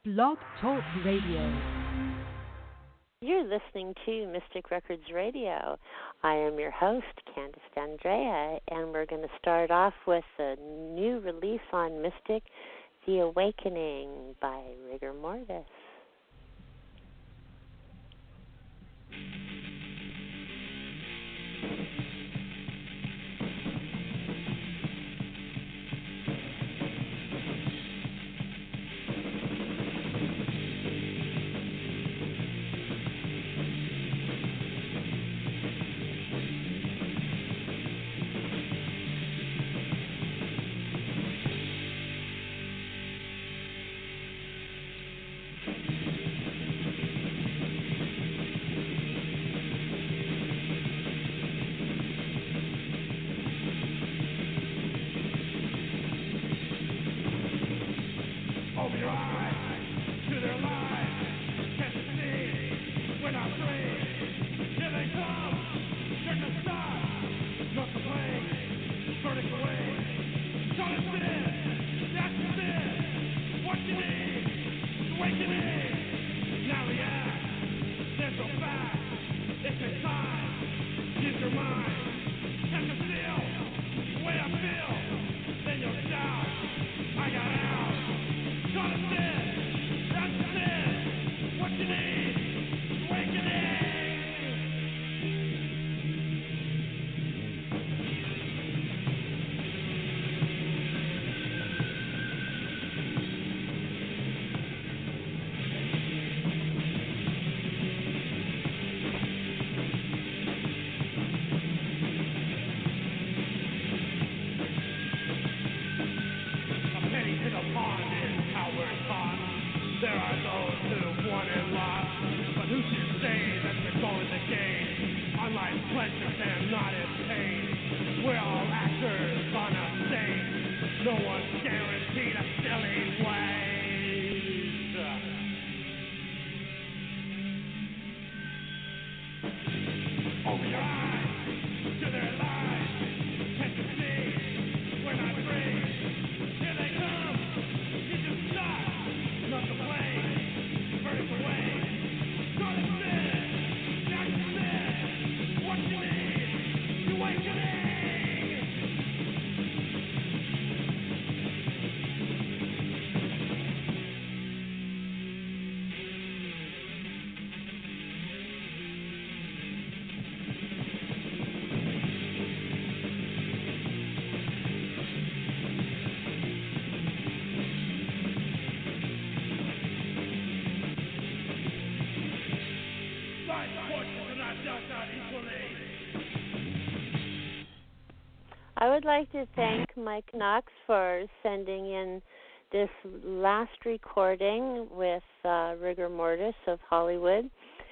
Blog Talk Radio. You're listening to Mystic Records Radio. I am your host, Candice Andrea, and we're going to start off with a new release on Mystic, The Awakening by Rigor Mortis. I would like to thank Mike Knox for sending in this last recording with Rigor Mortis of Hollywood.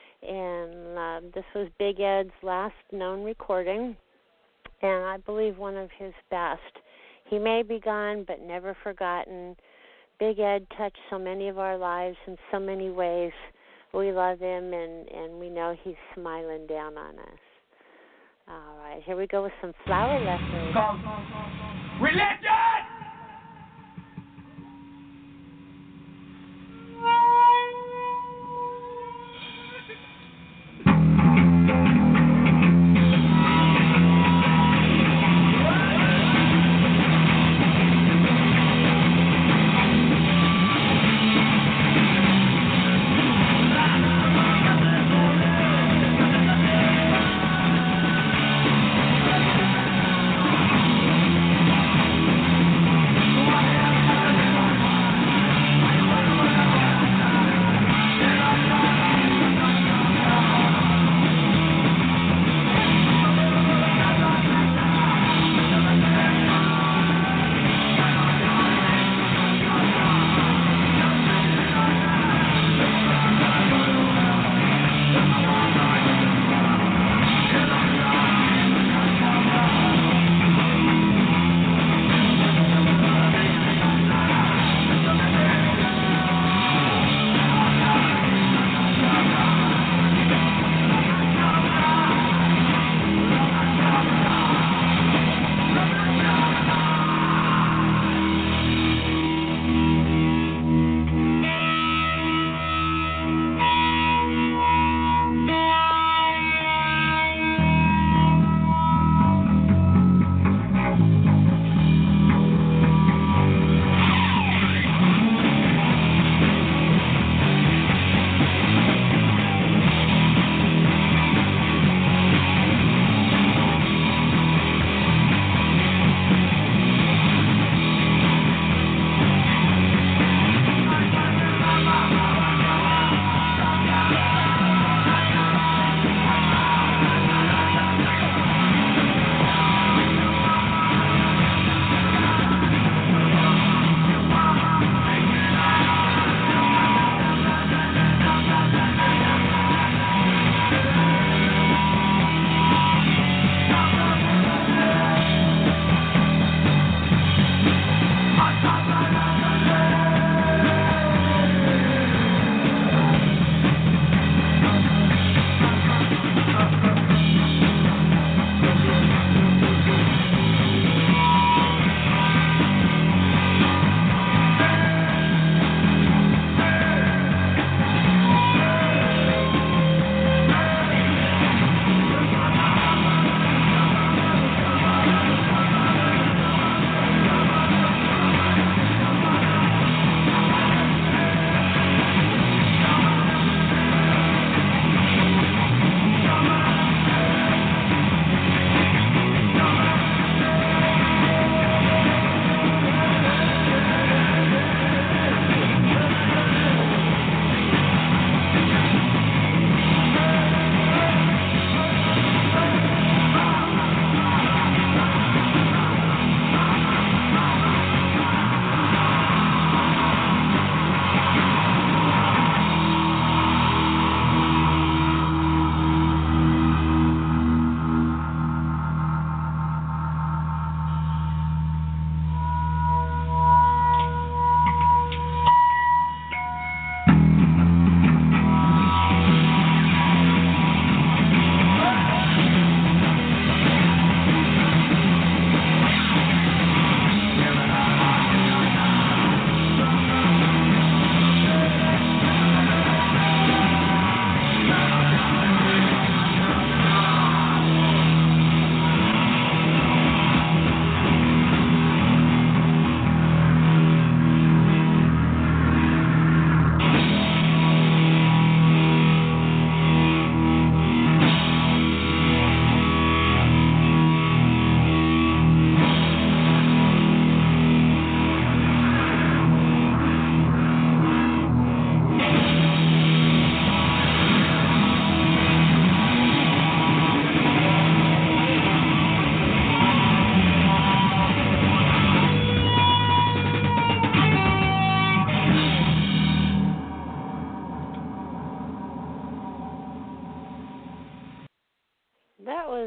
And this was Big Ed's last known recording, and I believe one of his best. He may be gone, but never forgotten. Big Ed touched so many of our lives in so many ways. We love him, and we know he's smiling down on us. All right, here we go with some Flower Lessons. Religion!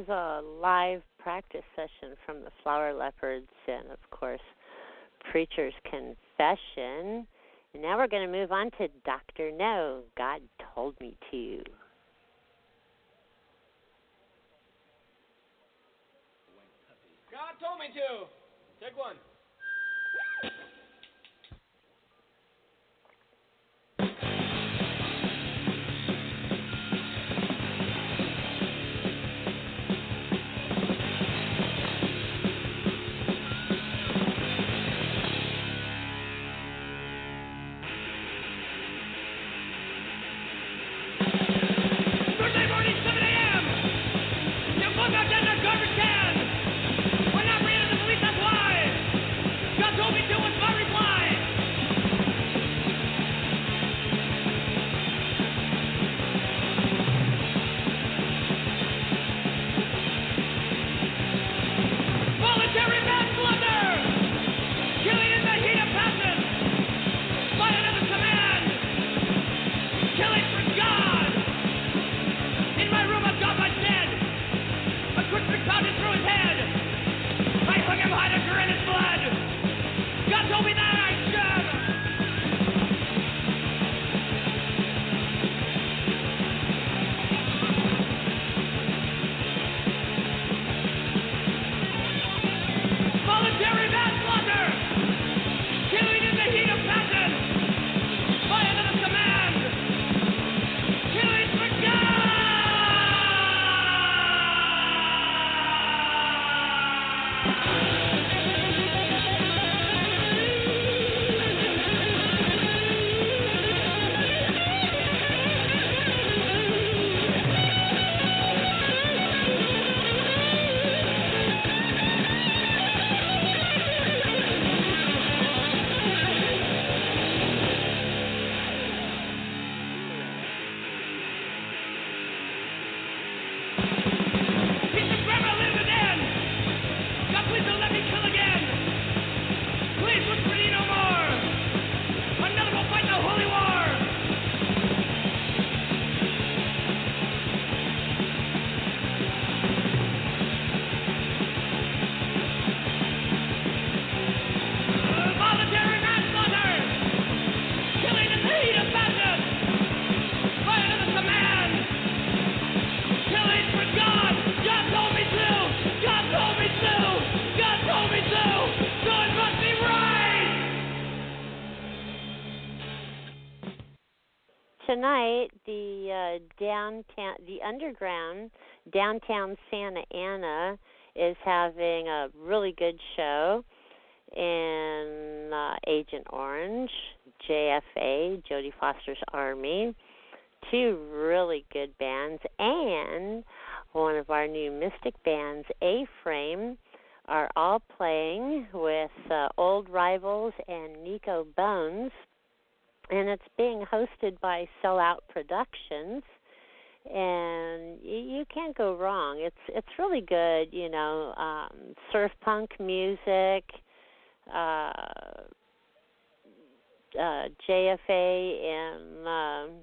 was a live practice session from the Flower Leopards and, of course, Preacher's Confession. And now we're going to move on to Dr. No, God Told Me To. God told me to. Take one. Thursday morning, 7 a.m. You flung out down that garbage can. When I ran into the police, that's why. God told me to was my reply. Voluntary manslaughter. Killing in the heat of passion. By another command. Killing for God. In my room, I've got my dead. A quick pick pounded through his head. I hung him high to drain his blood. God told me that I should. Voluntary manslaughter. Killing in the heat of passion. By another command. Killing for God. Piece of grammar living in. God, please don't let me kill again. Please whisper me no more. Another will fight the holy war. Voluntary manslaughter. Killing in the heat of passion. By another command. Killing for God. God told me to. God told me to. God told me to. So it must be right. Tonight, the underground downtown Santa Ana is having a really good show, and Agent Orange, JFA, Jodie Foster's Army, two really good bands, and one of our new Mystic bands, A-Frame, are all playing with Old Rivals and Nico Bones, and it's being hosted by Sellout Productions, and you can't go wrong. It's really good, you know, surf punk music, JFA and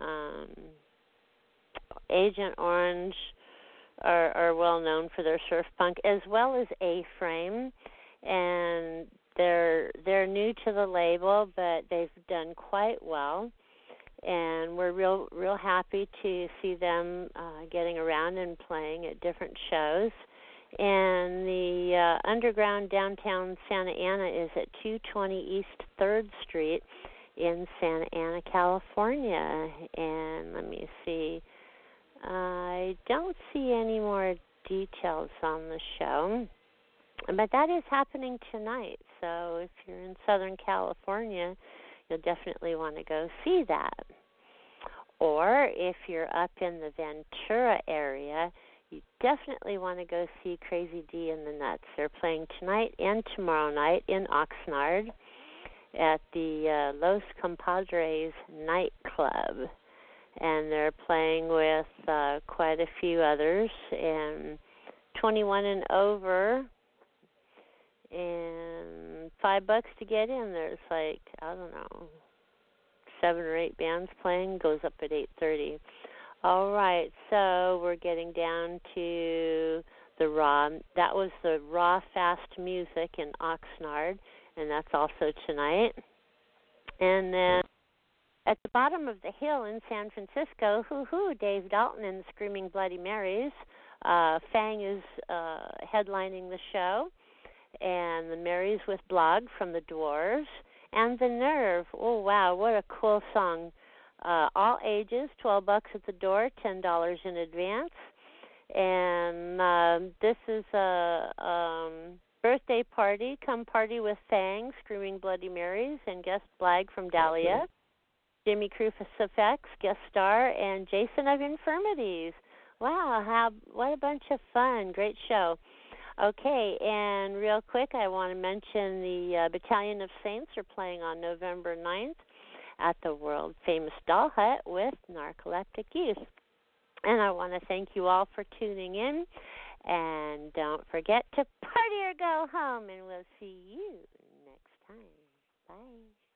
Agent Orange are well known for their surf punk, as well as A-Frame, and they're new to the label, but they've done quite well, and we're real happy to see them getting around and playing at different shows. And the underground downtown Santa Ana is at 220 East 3rd Street in Santa Ana, California. And let me see. I don't see any more details on the show, but that is happening tonight. So if you're in Southern California, you'll definitely want to go see that. Or if you're up in the Ventura area, you definitely want to go see Crazy D and the Nuts. They're playing tonight and tomorrow night in Oxnard at the Los Compadres nightclub. And they're playing with quite a few others, and 21 and over, and $5 to get in. There's like, I don't know, 7 or 8 bands playing, goes up at 8:30. All right, so we're getting down to the raw. That was the raw fast music in Oxnard, and that's also tonight. And then at the bottom of the hill in San Francisco, hoo-hoo, Dave Dalton and the Screaming Bloody Marys. Fang is headlining the show, and the Marys with Blog from the Dwarves, and the Nerve. Oh wow, what a cool song! All ages, $12 at the door, $10 in advance, and this is a birthday party. Come party with Fang, Screaming Bloody Marys, and guest Blag from Dahlia. Jimmy Crucifix, guest star, and Jason of Infirmities. Wow, what a bunch of fun. Great show. Okay, and real quick, I want to mention the Battalion of Saints are playing on November 9th at the world-famous Doll Hut with Narcoleptic Youth. And I want to thank you all for tuning in. And don't forget to party or go home, and we'll see you next time. Bye.